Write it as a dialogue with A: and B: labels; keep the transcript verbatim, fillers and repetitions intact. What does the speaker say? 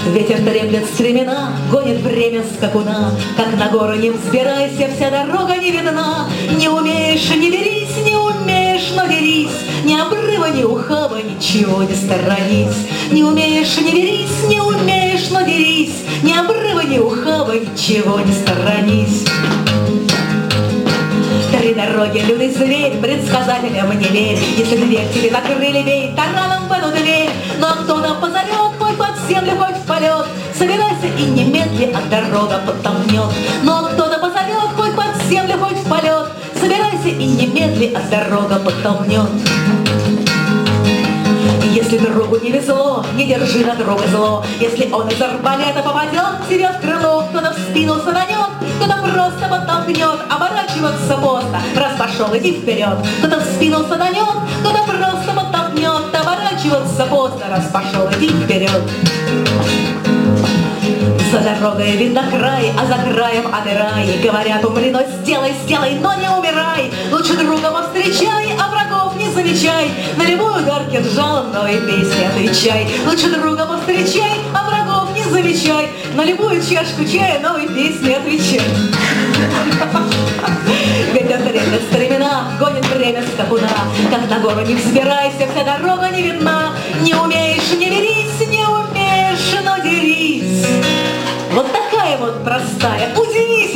A: Ветер треплет стремена, гонит время скакуна. Как на гору не взбирайся, вся дорога не видна. Не умеешь, не берись, не умеешь, но дерись. Ни обрыва, ни ухаба, ничего не сторонись. Не умеешь, не берись, не умеешь, но дерись. Ни обрыва, ни ухаба, ничего не сторонись. Три дороги, лютый зверь, предсказателям не верь. Если дверь тебе закрыли, бей тараном в эту дверь. Но кто-то позовет, хоть под землю, хоть в полет. Собирайся и немедли, а дорога потомнет. Но кто-то позовет, хоть под землю, хоть в полет. Собирайся и немедли, а дорога потомнет. Если другу не везло, не держи на друга зло. Если он из арбалета попадет к тебе в крыло, кто-то в спину саданет, кто-то просто подтолкнет. Оборачиваться поздно, раз пошел, иди вперед. Кто-то в спину саданет, кто-то просто подтолкнет. Оборачиваться поздно, раз пошел, иди вперед. За дорогой видно край, а за краем отырай. Говорят, умри, но сделай, сделай, но не умирай. Лучше друга повстречай, а врагов не замечай. На любой удар кинжалом новой песни отвечай. Лучше друга повстречай, а врагов не замечай. На любую чашку чая новой песни отвечай. Ветер треплет стремена, гонит время скакуна. Как на гору не взбирайся, вся дорога не видна. Не умеешь, не берись, не умеешь, но дерись. Вот такая вот простая, удивительная